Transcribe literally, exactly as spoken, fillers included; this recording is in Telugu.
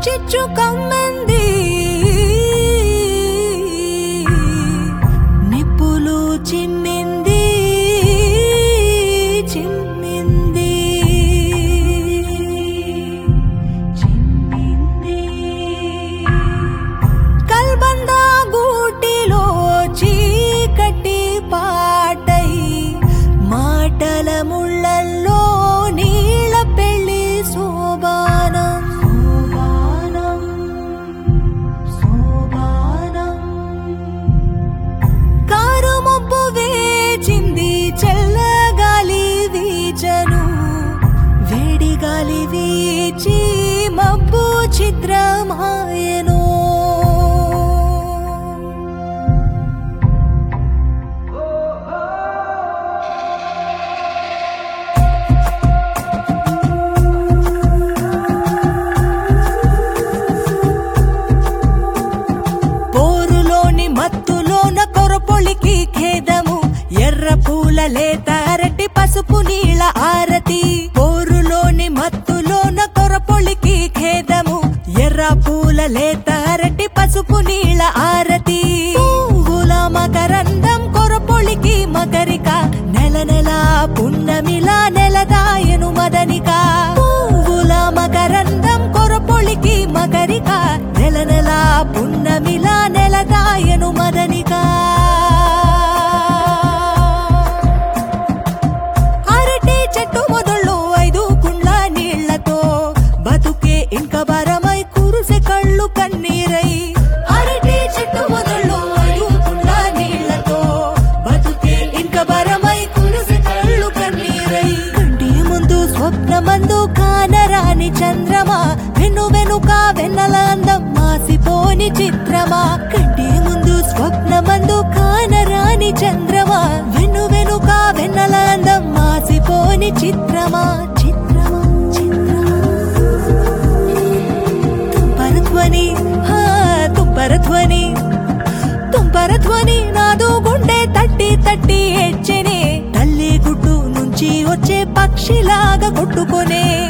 చిచ్చు కమ్మంది నిప్పులు చిమ్మింది చిమ్మింది చిమ్మింది కల్బంద గూటిలో చీకటి పాటై మాటల ముళ్ళల్లో నీళ్ళ పెళ్లి శోభానం శోభానం శోభానం కారు మబ్బు వేచింది చల్లగాలి వీచను వేడి గాలి వీచి మబ్బు చిత్రమాయను మత్తులోన కొరపొలికి ఖేదము ఎర్ర పూల లేత అరటి పసుపు నీళ్ళ ఆరతి పోరులోని మత్తులోన కొరపొలికి ఖేదము ఎర్ర పూల లేత అరటి పసుపు నీళ్ళ ఆరతి పువ్వుల మకరందం కొరపొలికి మకరిక నెల నెల పున్నమిలా నెలదాయను మదనిక పువ్వుల మకరందం కొరపొలికి మకరిక నెల నెల పున్నమిలా నెలదాయను మదనిక అరటి చెట్టు మొదళ్ళు ఐదు కుండ్ల నీళ్లతో బతుకే ఇంక బరమై కురిసె కళ్ళు కన్నీరై అరటి చెట్టు మొదళ్ళు ఐదు కుండ్ల నీళ్లతో బతుకే ఇంక బరమై కురిసె కళ్ళు కన్నీరై కంటి ముందు స్వప్నమందు కానరాని చంద్రమా వెను వెనుక వెన్నెల అందం మాసిపోని చిత్రమా కంటి ముందు స్వప్నమందు కానరాని చంద్రమా వెను వెనుక వెన్నెల అందం మాసిపోని చిత్రమా చిత్రమా చిత్రమా తుంపరధ్వని హా తుంపరధ్వని తుంపరధ్వని నాదు గుండె తట్టి తట్టి ఏడ్చెనే తల్లి గుడ్డు నుంచి వచ్చే పక్షిలాగా కొట్టుకొనే